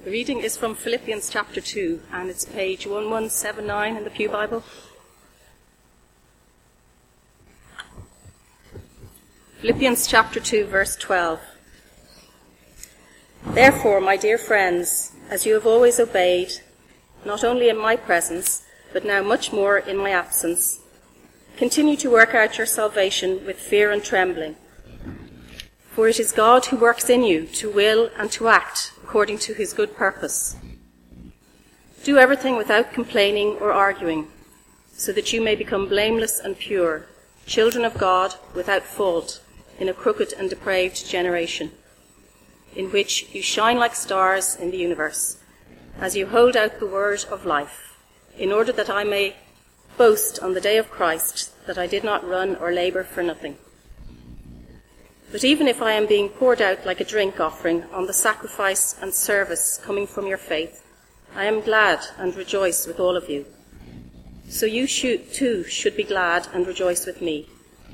The reading is from Philippians chapter 2, and it's page 1179 in the Pew Bible. Philippians chapter 2, verse 12. Therefore, my dear friends, as you have always obeyed, not only in my presence, but now much more in my absence, continue to work out your salvation with fear and trembling. For it is God who works in you to will and to act according to his good purpose. Do everything without complaining or arguing, so that you may become blameless and pure, children of God without fault, in a crooked and depraved generation, in which you shine like stars in the universe, as you hold out the word of life, in order that I may boast on the day of Christ that I did not run or labor for nothing. But even if I am being poured out like a drink offering on the sacrifice and service coming from your faith, I am glad and rejoice with all of you. So you too should be glad and rejoice with me.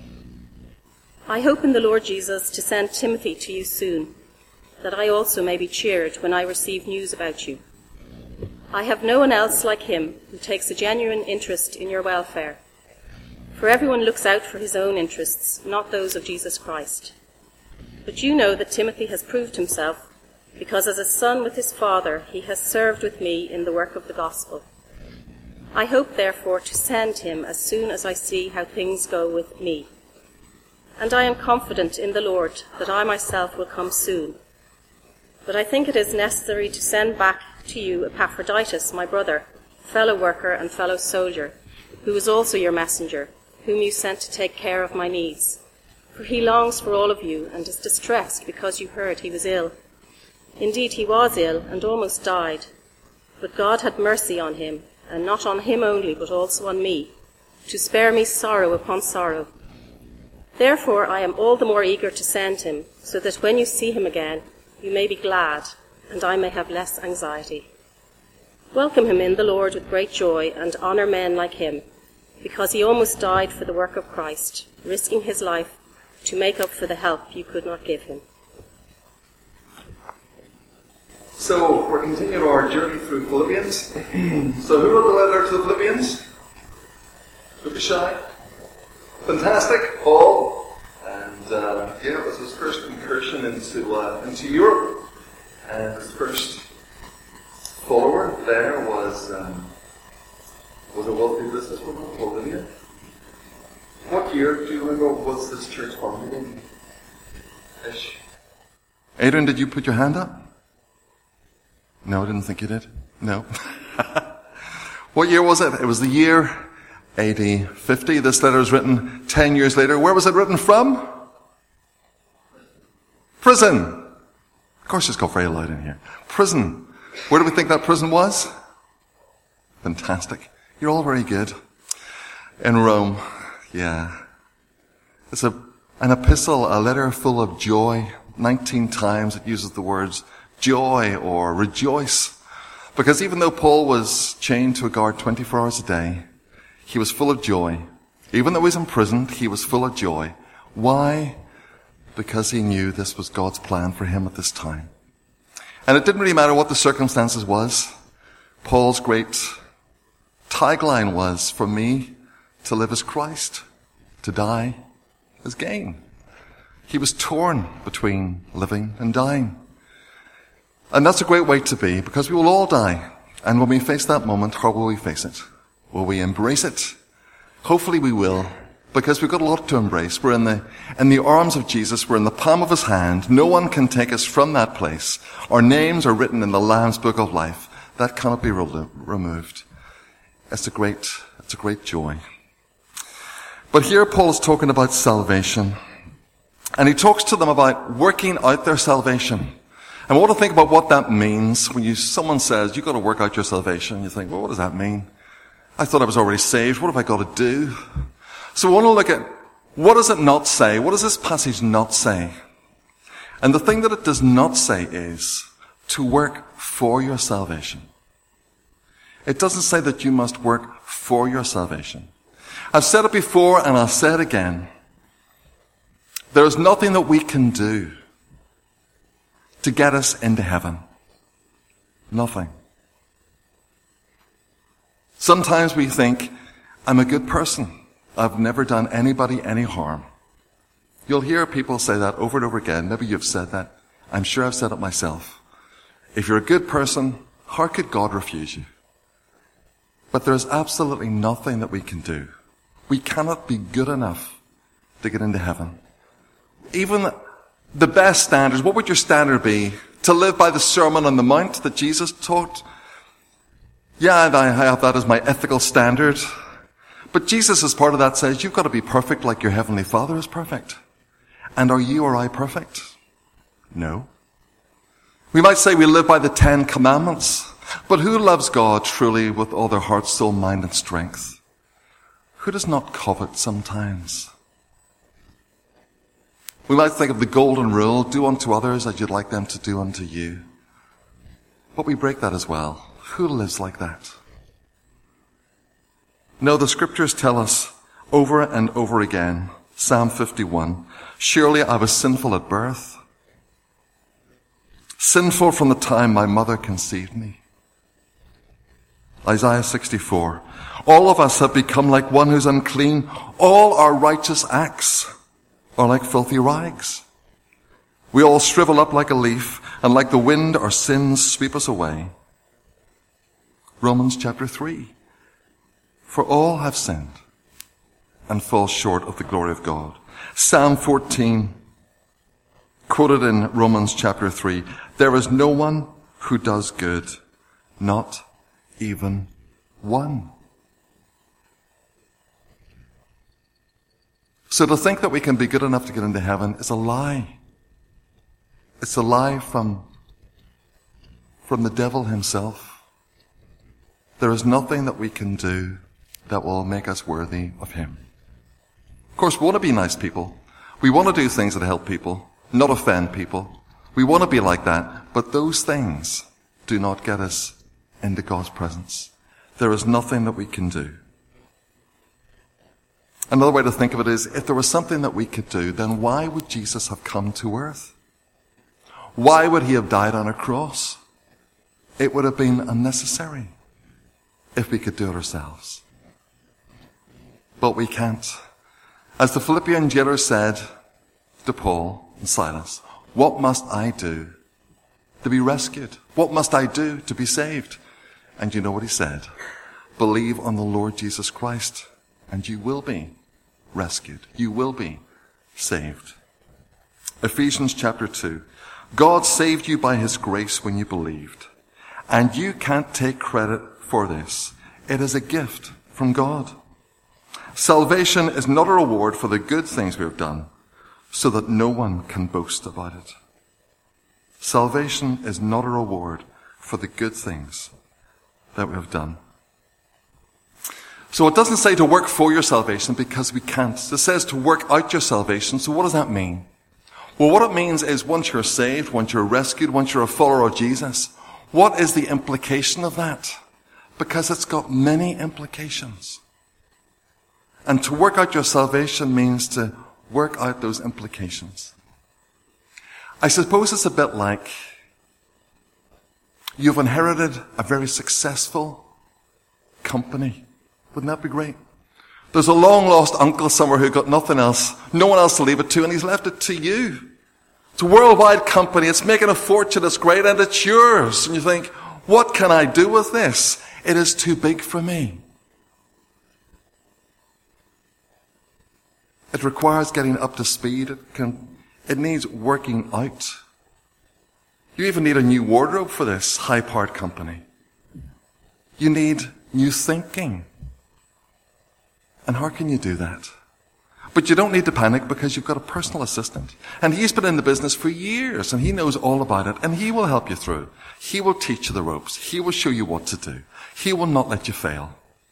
I hope in the Lord Jesus to send Timothy to you soon, that I also may be cheered when I receive news about you. I have no one else like him who takes a genuine interest in your welfare. For everyone looks out for his own interests, not those of Jesus Christ. But you know that Timothy has proved himself, because as a son with his father, he has served with me in the work of the gospel. I hope, therefore, to send him as soon as I see how things go with me. And I am confident in the Lord that I myself will come soon. But I think it is necessary to send back to you Epaphroditus, my brother, fellow worker and fellow soldier, who is also your messenger, whom you sent to take care of my needs. For he longs for all of you and is distressed because you heard he was ill. Indeed, he was ill and almost died. But God had mercy on him, and not on him only, but also on me, to spare me sorrow upon sorrow. Therefore, I am all the more eager to send him, so that when you see him again, you may be glad, and I may have less anxiety. Welcome him in the Lord with great joy, and honor men like him, because he almost died for the work of Christ, risking his life to make up for the help you could not give him. So, we're continuing our journey through Philippians. So, who wrote the letter to the Philippians? Don't be shy. Fantastic, Paul. And, it was his first incursion into Europe. And his first follower there was a wealthy businesswoman called Lydia. What year, do you remember, was this church founded in? Ish. Adrian, did you put your hand up? No, I didn't think you did. No. What year was it? It was the year AD 50. This letter was written 10 years later. Where was it written from? Prison. Of course it's got very loud in here. Prison. Where do we think that prison was? Fantastic. You're all very good. In Rome. Yeah. It's an epistle, a letter full of joy. 19 times it uses the words joy or rejoice. Because even though Paul was chained to a guard 24 hours a day, he was full of joy. Even though he was imprisoned, he was full of joy. Why? Because he knew this was God's plan for him at this time. And it didn't really matter what the circumstances was. Paul's great tagline was, for me, to live as Christ, to die as gain. He was torn between living and dying. And that's a great way to be, because we will all die. And when we face that moment, how will we face it? Will we embrace it? Hopefully we will, because we've got a lot to embrace. We're in the arms of Jesus. We're in the palm of his hand. No one can take us from that place. Our names are written in the Lamb's Book of Life. That cannot be removed. It's a great joy. But here Paul is talking about salvation. And he talks to them about working out their salvation. And we want to think about what that means. When someone says, you've got to work out your salvation, you think, well, what does that mean? I thought I was already saved. What have I got to do? So we want to look at, what does it not say? What does this passage not say? And the thing that it does not say is to work for your salvation. It doesn't say that you must work for your salvation. I've said it before and I'll say it again. There is nothing that we can do to get us into heaven. Nothing. Sometimes we think, I'm a good person. I've never done anybody any harm. You'll hear people say that over and over again. Maybe you've said that. I'm sure I've said it myself. If you're a good person, how could God refuse you? But there's absolutely nothing that we can do. We cannot be good enough to get into heaven. Even the best standards, what would your standard be? To live by the Sermon on the Mount that Jesus taught? Yeah, I have that as my ethical standard. But Jesus, as part of that, says you've got to be perfect like your Heavenly Father is perfect. And are you or I perfect? No. We might say we live by the 10 Commandments. But who loves God truly with all their heart, soul, mind, and strength? Who does not covet sometimes? We might think of the golden rule, do unto others as you'd like them to do unto you. But we break that as well. Who lives like that? No, the scriptures tell us over and over again, Psalm 51, surely I was sinful at birth, sinful from the time my mother conceived me. Isaiah 64, all of us have become like one who's unclean. All our righteous acts are like filthy rags. We all shrivel up like a leaf, and like the wind our sins sweep us away. Romans chapter 3, for all have sinned and fall short of the glory of God. Psalm 14, quoted in Romans chapter 3, there is no one who does good, not even one. So to think that we can be good enough to get into heaven is a lie. It's a lie from the devil himself. There is nothing that we can do that will make us worthy of him. Of course, we want to be nice people. We want to do things that help people, not offend people. We want to be like that, but those things do not get us into God's presence. There is nothing that we can do. Another way to think of it is, if there was something that we could do, then why would Jesus have come to earth? Why would he have died on a cross? It would have been unnecessary if we could do it ourselves. But we can't. As the Philippian jailer said to Paul and Silas, what must I do to be rescued? What must I do to be saved? And you know what he said? Believe on the Lord Jesus Christ, and you will be rescued. You will be saved. Ephesians chapter 2. God saved you by his grace when you believed. And you can't take credit for this. It is a gift from God. Salvation is not a reward for the good things we have done, so that no one can boast about it. Salvation is not a reward for the good things that we have done. So it doesn't say to work for your salvation, because we can't. It says to work out your salvation. So what does that mean? Well, what it means is once you're saved, once you're rescued, once you're a follower of Jesus, what is the implication of that? Because it's got many implications. And to work out your salvation means to work out those implications. I suppose it's a bit like you've inherited a very successful company. Wouldn't that be great? There's a long-lost uncle somewhere who got nothing else, no one else to leave it to, and he's left it to you. It's a worldwide company. It's making a fortune. It's great, and it's yours. And you think, what can I do with this? It is too big for me. It requires getting up to speed. It needs working out. You even need a new wardrobe for this high-powered company. You need new thinking. And how can you do that? But you don't need to panic, because you've got a personal assistant. And he's been in the business for years, and he knows all about it, and he will help you through. He will teach you the ropes. He will show you what to do. He will not let you fail.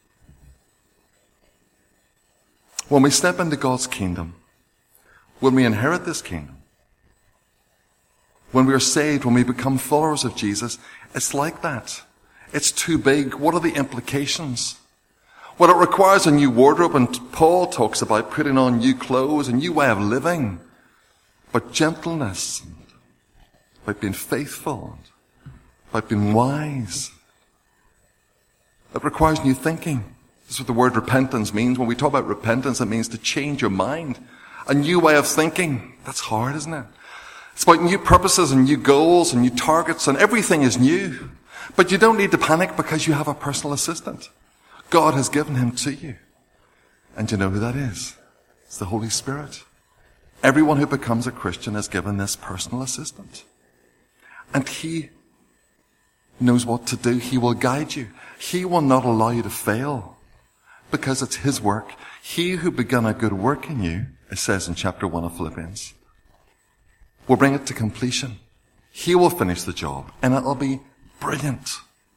When we step into God's kingdom, when we inherit this kingdom, when we are saved, when we become followers of Jesus, it's like that. It's too big. What are the implications? Well, it requires a new wardrobe, and Paul talks about putting on new clothes, a new way of living. But gentleness, about being faithful, about being wise. It requires new thinking. This is what the word repentance means. When we talk about repentance, it means to change your mind. A new way of thinking. That's hard, isn't it? It's about new purposes and new goals and new targets, and everything is new. But you don't need to panic because you have a personal assistant. God has given him to you. And you know who that is? It's the Holy Spirit. Everyone who becomes a Christian is given this personal assistant. And he knows what to do. He will guide you. He will not allow you to fail because it's his work. He who began a good work in you, it says in chapter 1 of Philippians, will bring it to completion. He will finish the job, and it'll be brilliant.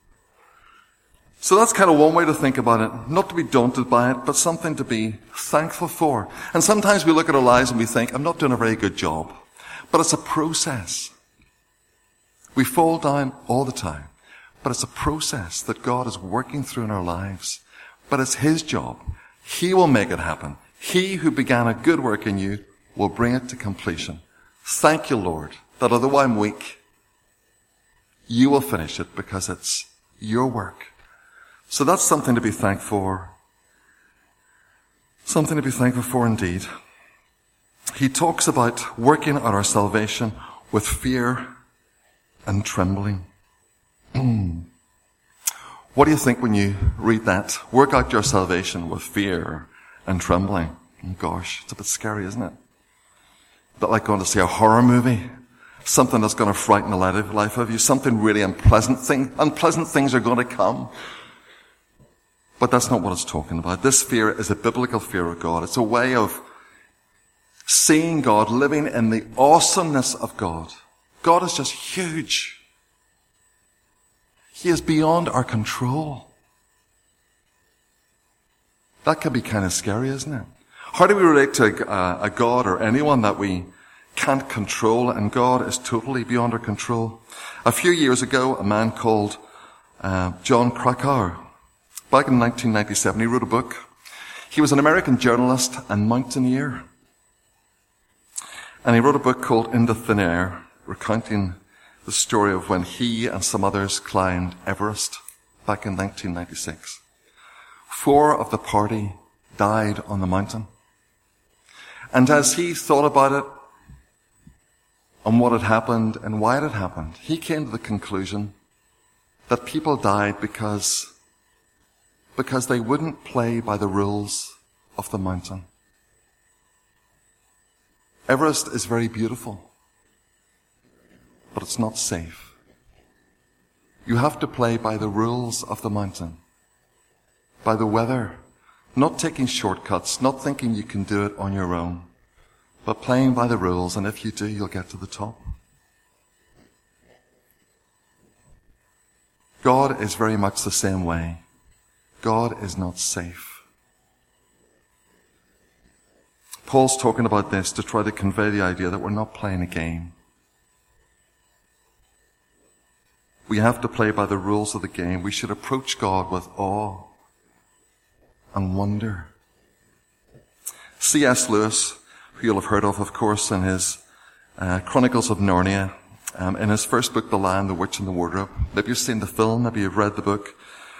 So that's kind of one way to think about it. Not to be daunted by it, but something to be thankful for. And sometimes we look at our lives and we think, I'm not doing a very good job. But it's a process. We fall down all the time. But it's a process that God is working through in our lives. But it's his job. He will make it happen. He who began a good work in you will bring it to completion. Thank you, Lord, that although I'm weak, you will finish it because it's your work. So that's something to be thankful for. Something to be thankful for indeed. He talks about working on our salvation with fear and trembling. What do you think when you read that? Work out your salvation with fear and trembling. Oh gosh, it's a bit scary, isn't it? A bit like going to see a horror movie. Something that's going to frighten the life of you. Something really unpleasant things are going to come. But that's not what it's talking about. This fear is a biblical fear of God. It's a way of seeing God, living in the awesomeness of God. God is just huge. He is beyond our control. That can be kind of scary, isn't it? How do we relate to a God or anyone that we can't control, and God is totally beyond our control? A few years ago, a man called Jon Krakauer, back in 1997, he wrote a book. He was an American journalist and mountaineer. And he wrote a book called Into Thin Air, recounting the story of when he and some others climbed Everest back in 1996. 4 of the party died on the mountain. And as he thought about it and what had happened and why it had happened, he came to the conclusion that people died because they wouldn't play by the rules of the mountain. Everest is very beautiful, but it's not safe. You have to play by the rules of the mountain, by the weather, not taking shortcuts, not thinking you can do it on your own, but playing by the rules, and if you do, you'll get to the top. God is very much the same way. God is not safe. Paul's talking about this to try to convey the idea that we're not playing a game. We have to play by the rules of the game. We should approach God with awe and wonder. C.S. Lewis, who you'll have heard of course, in his Chronicles of Narnia, in his first book, The Lion, the Witch, and the Wardrobe. Maybe you've seen the film, maybe you've read the book.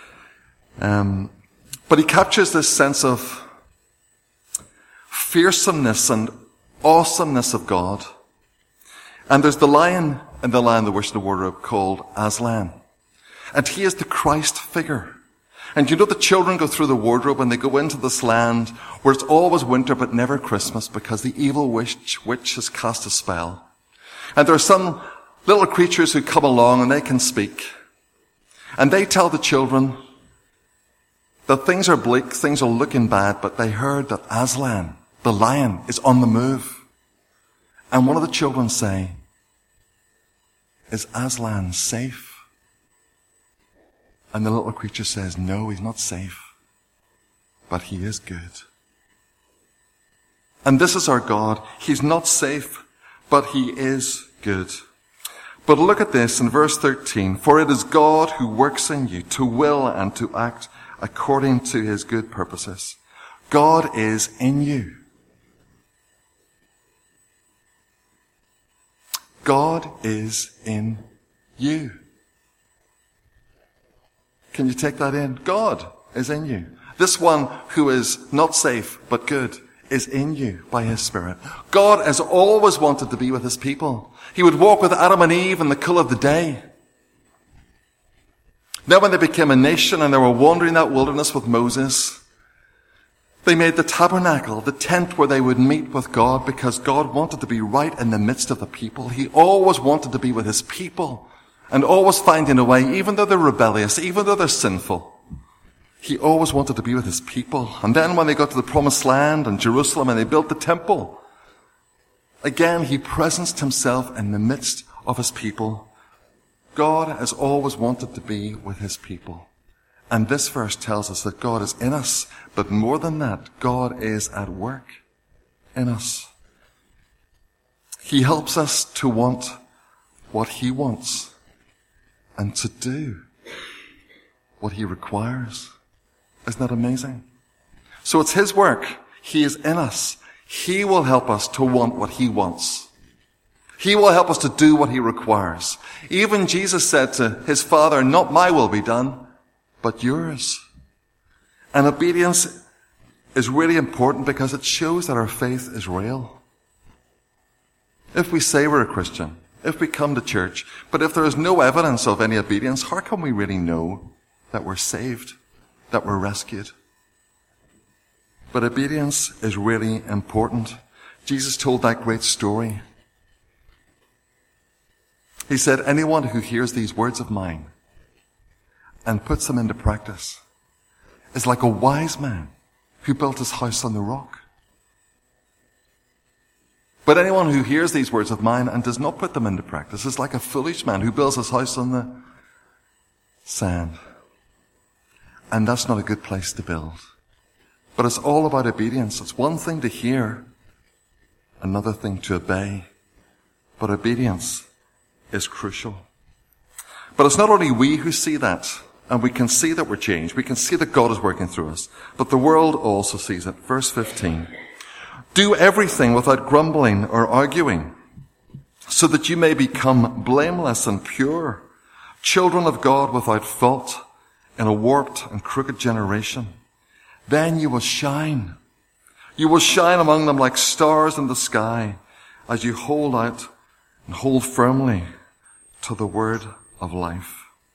But he captures this sense of fearsomeness and awesomeness of God. And there's the lion in The Lion, the Witch, and the Wardrobe called Aslan. And he is the Christ figure. And you know the children go through the wardrobe and they go into this land where it's always winter but never Christmas because the evil witch has cast a spell. And there are some little creatures who come along and they can speak. And they tell the children that things are bleak, things are looking bad, but they heard that Aslan, the lion, is on the move. And one of the children say, "Is Aslan safe?" And the little creature says, "No, he's not safe, but he is good." And this is our God. He's not safe, but he is good. But look at this in verse 13. "For it is God who works in you to will and to act according to his good purposes." God is in you. God is in you. Can you take that in? God is in you. This one who is not safe but good is in you by his Spirit. God has always wanted to be with his people. He would walk with Adam and Eve in the cool of the day. Then when they became a nation and they were wandering that wilderness with Moses, they made the tabernacle, the tent where they would meet with God, because God wanted to be right in the midst of the people. He always wanted to be with his people and always finding a way, even though they're rebellious, even though they're sinful. He always wanted to be with his people. And then when they got to the promised land and Jerusalem and they built the temple, again, he presenced himself in the midst of his people. God has always wanted to be with his people. And this verse tells us that God is in us, but more than that, God is at work in us. He helps us to want what he wants and to do what he requires. Isn't that amazing? So it's his work. He is in us. He will help us to want what he wants. He will help us to do what he requires. Even Jesus said to his Father, not my will be done, but yours. And obedience is really important because it shows that our faith is real. If we say we're a Christian, if we come to church, but if there is no evidence of any obedience, how can we really know that we're saved, that we're rescued? But obedience is really important. Jesus told that great story. He said, anyone who hears these words of mine and puts them into practice is like a wise man who built his house on the rock. But anyone who hears these words of mine and does not put them into practice is like a foolish man who builds his house on the sand. And that's not a good place to build. But it's all about obedience. It's one thing to hear, another thing to obey. But obedience is crucial. But it's not only we who see that, and we can see that we're changed. We can see that God is working through us. But the world also sees it. Verse 15. Do everything without grumbling or arguing, so that you may become blameless and pure, children of God without fault, in a warped and crooked generation. Then you will shine. You will shine among them like stars in the sky, as you hold out and hold firmly to the word of life.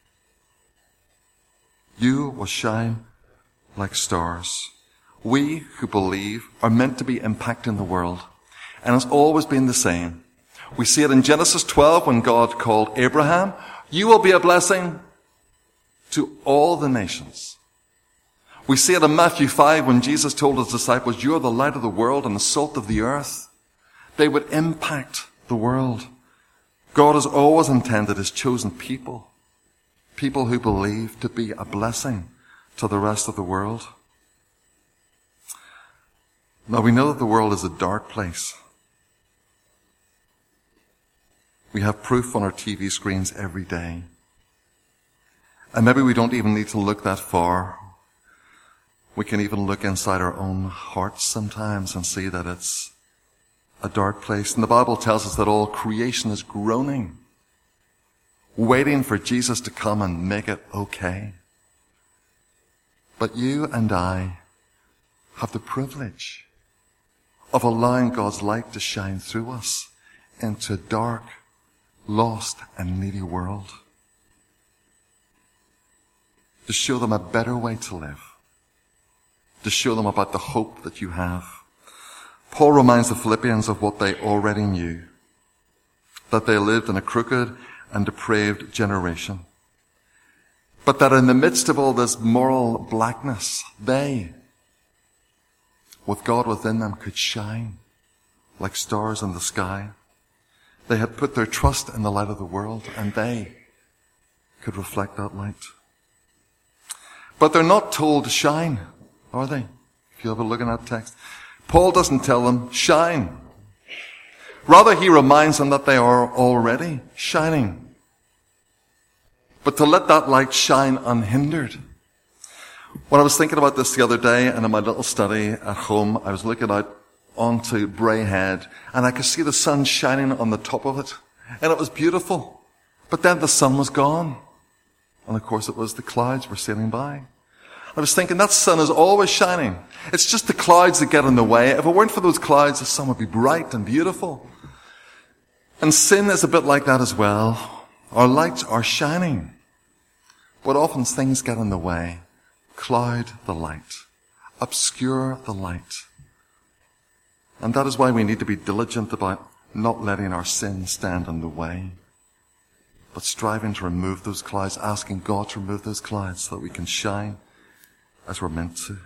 You will shine like stars. We who believe are meant to be impacting the world. And it's always been the same. We see it in Genesis 12 when God called Abraham, you will be a blessing to all the nations. We see it in Matthew 5 when Jesus told his disciples, you are the light of the world and the salt of the earth. They would impact the world. God has always intended his chosen people, people who believe, to be a blessing to the rest of the world. Now we know that the world is a dark place. We have proof on our TV screens every day. And maybe we don't even need to look that far. We can even look inside our own hearts sometimes and see that it's a dark place. And the Bible tells us that all creation is groaning, waiting for Jesus to come and make it okay. But you and I have the privilege of allowing God's light to shine through us into a dark, lost, and needy world. To show them a better way to live. To show them about the hope that you have. Paul reminds the Philippians of what they already knew. That they lived in a crooked and depraved generation. But that in the midst of all this moral blackness, they, with God within them, could shine like stars in the sky. They had put their trust in the light of the world, and they could reflect that light. But they're not told to shine, are they? If you have a look in that text. Paul doesn't tell them, shine. Rather, he reminds them that they are already shining. But to let that light shine unhindered. When I was thinking about this the other day, and in my little study at home, I was looking out onto Bray Head, and I could see the sun shining on the top of it. And it was beautiful. But then the sun was gone. And And of course it was the clouds were sailing by. I was thinking, that sun is always shining. It's just the clouds that get in the way. If it weren't for those clouds, the sun would be bright and beautiful. And sin is a bit like that as well. Our lights are shining, but often things get in the way, cloud the light, obscure the light. And that is why we need to be diligent about not letting our sin stand in the way, but striving to remove those clouds, asking God to remove those clouds so that we can shine as we're meant to.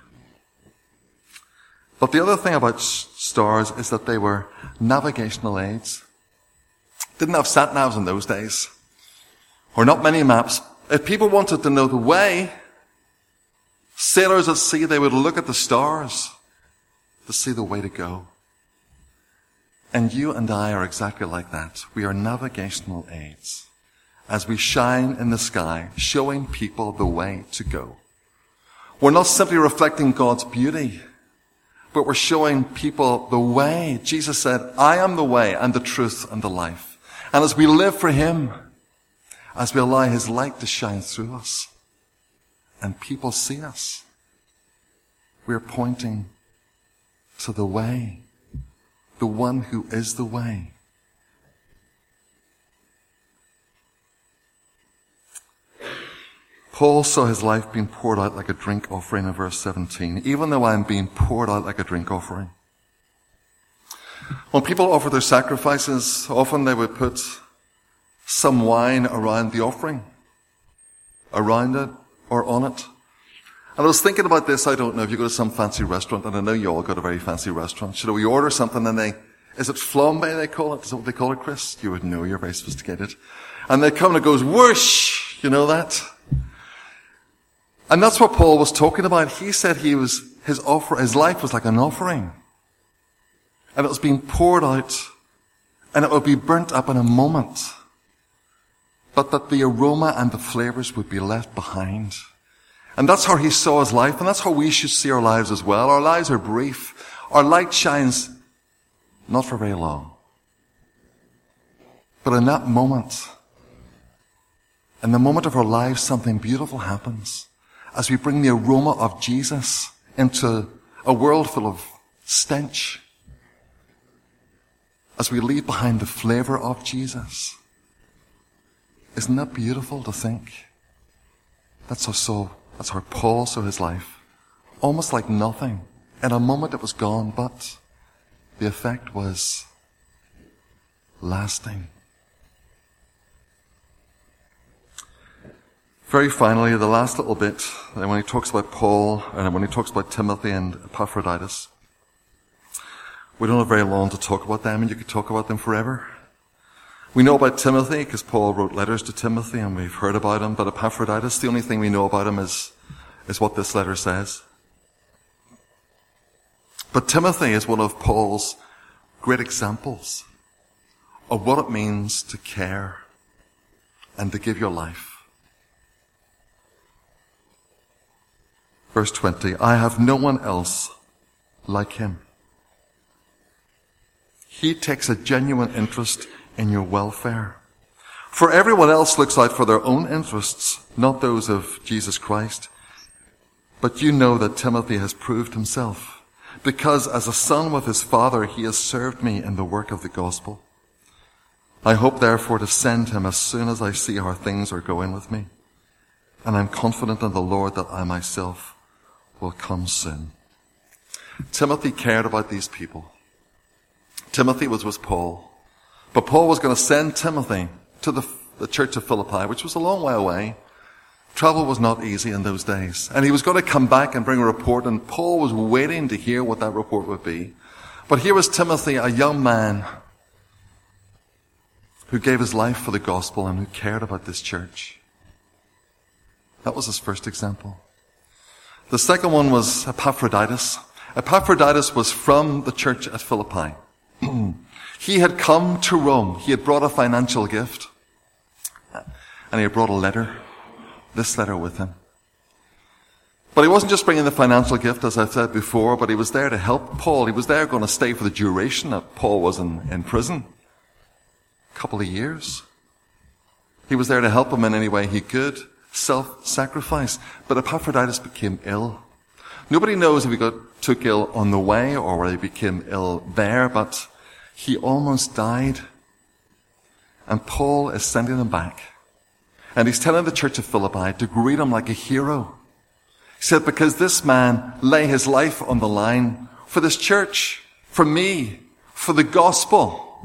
But the other thing about stars is that they were navigational aids. Didn't have sat-navs in those days, or not many maps. If people wanted to know the way, sailors at sea, they would look at the stars to see the way to go. And you and I are exactly like that. We are navigational aids as we shine in the sky, showing people the way to go. We're not simply reflecting God's beauty, but we're showing people the way. Jesus said, I am the way and the truth and the life. And as we live for Him, as we allow His light to shine through us, and people see us, we're pointing to the way, the one who is the way. Paul saw his life being poured out like a drink offering in verse 17. Even though I am being poured out like a drink offering. When people offer their sacrifices, often they would put some wine around the offering, around it or on it. And I was thinking about this. I don't know if you go to some fancy restaurant, and I know you all go to very fancy restaurants. You know, we order something and is it flambe they call it? Is that what they call it, Chris? You would know, you're very sophisticated. And they come and it goes whoosh, you know that? And that's what Paul was talking about. He said his life was like an offering. And it was being poured out, and it would be burnt up in a moment. But that the aroma and the flavors would be left behind. And that's how he saw his life, and that's how we should see our lives as well. Our lives are brief. Our light shines not for very long. But in that moment, in the moment of our lives, something beautiful happens. As we bring the aroma of Jesus into a world full of stench. As we leave behind the flavor of Jesus. Isn't that beautiful to think? That's how Paul saw his life. Almost like nothing. In a moment it was gone, but the effect was lasting. Very finally, the last little bit, when he talks about Paul, and when he talks about Timothy and Epaphroditus, we don't have very long to talk about them, and you could talk about them forever. We know about Timothy, because Paul wrote letters to Timothy, and we've heard about him, but Epaphroditus, the only thing we know about him is what this letter says. But Timothy is one of Paul's great examples of what it means to care and to give your life. Verse 20, I have no one else like him. He takes a genuine interest in your welfare. For everyone else looks out for their own interests, not those of Jesus Christ. But you know that Timothy has proved himself, because as a son with his father, he has served me in the work of the gospel. I hope therefore to send him as soon as I see how things are going with me. And I'm confident in the Lord that I myself will come soon. Timothy cared about these people. Timothy was with Paul. But Paul was going to send Timothy to the church of Philippi, which was a long way away. Travel was not easy in those days. And he was going to come back and bring a report, and Paul was waiting to hear what that report would be. But here was Timothy, a young man who gave his life for the gospel and who cared about this church. That was his first example. The second one was Epaphroditus. Epaphroditus was from the church at Philippi. He had come to Rome. He had brought a financial gift. And he had brought a letter. This letter with him. But he wasn't just bringing the financial gift, as I've said before, but he was there to help Paul. He was there going to stay for the duration that Paul was in prison. A couple of years. He was there to help him in any way he could. self-sacrifice. But Epaphroditus became ill. Nobody knows if he took ill on the way or whether he became ill there, but he almost died. And Paul is sending him back. And he's telling the church of Philippi to greet him like a hero. He said, because this man lay his life on the line for this church, for me, for the gospel.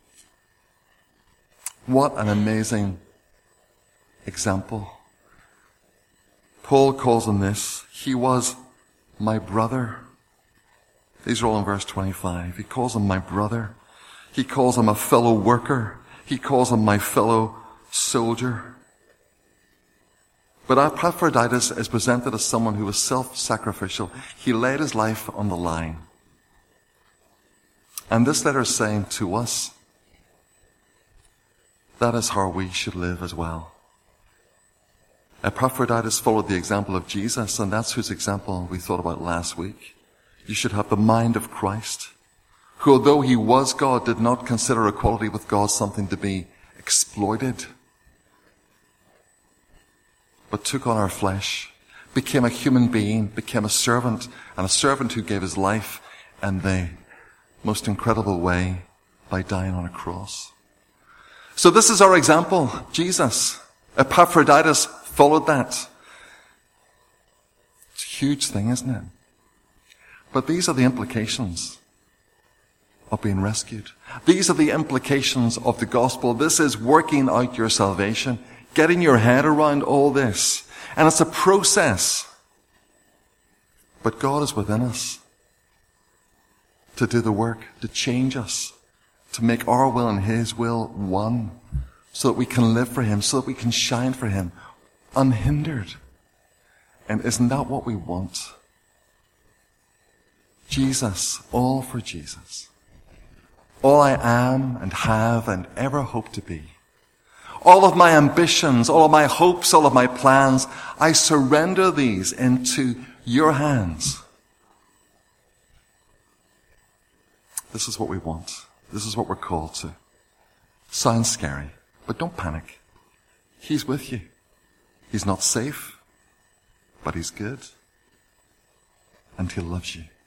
What an amazing example. Paul calls him this. He was my brother. These are all in verse 25. He calls him my brother. He calls him a fellow worker. He calls him my fellow soldier. But Epaphroditus is presented as someone who was self-sacrificial. He laid his life on the line. And this letter is saying to us, that is how we should live as well. Epaphroditus followed the example of Jesus, and that's whose example we thought about last week. You should have the mind of Christ, who, although he was God, did not consider equality with God something to be exploited, but took on our flesh, became a human being, became a servant, and a servant who gave his life in the most incredible way by dying on a cross. So this is our example, Jesus. Epaphroditus followed that. It's a huge thing, isn't it? But these are the implications of being rescued. These are the implications of the gospel. This is working out your salvation, getting your head around all this. And it's a process. But God is within us to do the work, to change us, to make our will and his will one, so that we can live for him, so that we can shine for him, unhindered. And isn't that what we want? Jesus, all for Jesus. All I am and have and ever hope to be. All of my ambitions, all of my hopes, all of my plans, I surrender these into your hands. This is what we want. This is what we're called to. Sounds scary, but don't panic. He's with you. He's not safe, but he's good. And he loves you.